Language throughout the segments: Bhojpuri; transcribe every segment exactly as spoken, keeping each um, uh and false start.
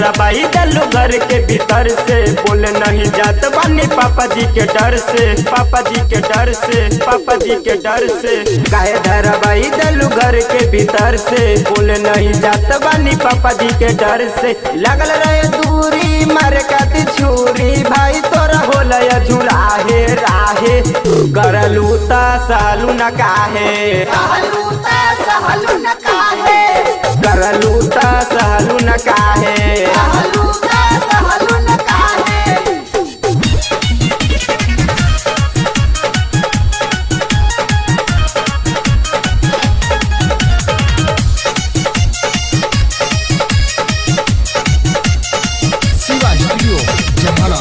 डरबाई दलू घर के भीतर से, बोल नहीं जात बानी पापा जी के डर से, पापा जी के डर से, पापा जी के डर से। काहे डरबाई दलू घर के भीतर से, बोल नहीं जात बानी पापा जी के डर से। लगल रहे दूरी मारे काती छुरी, भाई तोरा होला झुराहे राहे, करलू ता सालू न काहे, कहलू ता सहलू न काहे, करलू ता सहलू न काहे। कहलू ता सहलू न काहे। शिवा स्टूडियो जमाना।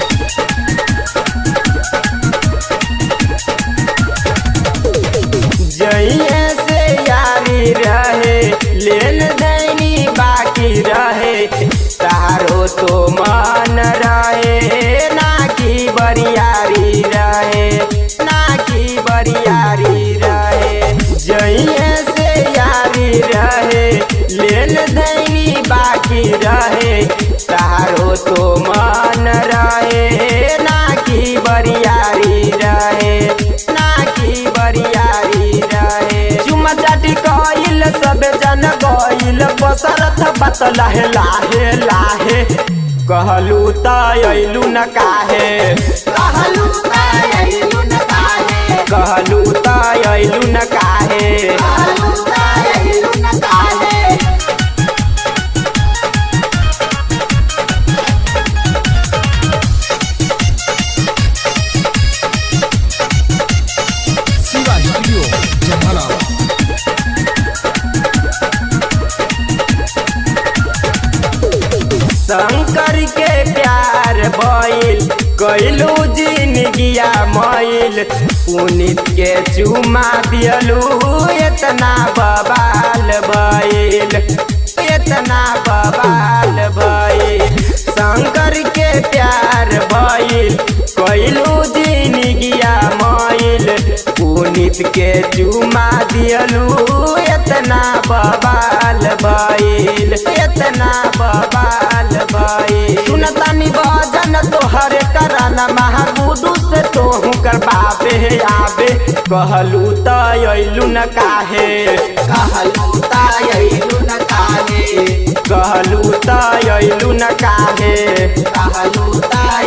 जइए से यारी रहे, लेन देनी बाकी रहे, तारो तो मन रहे, ना की बरियारी रहे, ना की बरियारी रहे। जइए से यारी रहे, लेन देनी बाकी रहे, तारो तो मन रहे, ना की बरियारी रहे, ना की बरियारी रहे। चुमा चाटी कइल सब जन गइल, बसरत बात लाहे लाहे लाहे, कहलू त अइलू न काहे, कहलू ता अइलू न काहे, कहलू त अइलू न काहे। कहलू ता अइलू न काहे। शिवा स्टूडियो जमाना। शंकर के प्यार भइल, कइलू जिनगिया मइल, पुनीत के चुमा दियलू, इतना बवाल भइल, इतना बवाल भइल। शंकर के प्यार भइल, कइलू जिनगिया मइल, पुनीत के चुमा दियलू, इतना बवाल भइल, इतना बवाल भइल। सुनतानी भजन तोहरे कराना, महागुडू से तोहू करबाबे आबे, कहलू त अइलू न काहे, कहलू ता अइलू न काहे, कहलू त अइलू न काहे। कहलू ता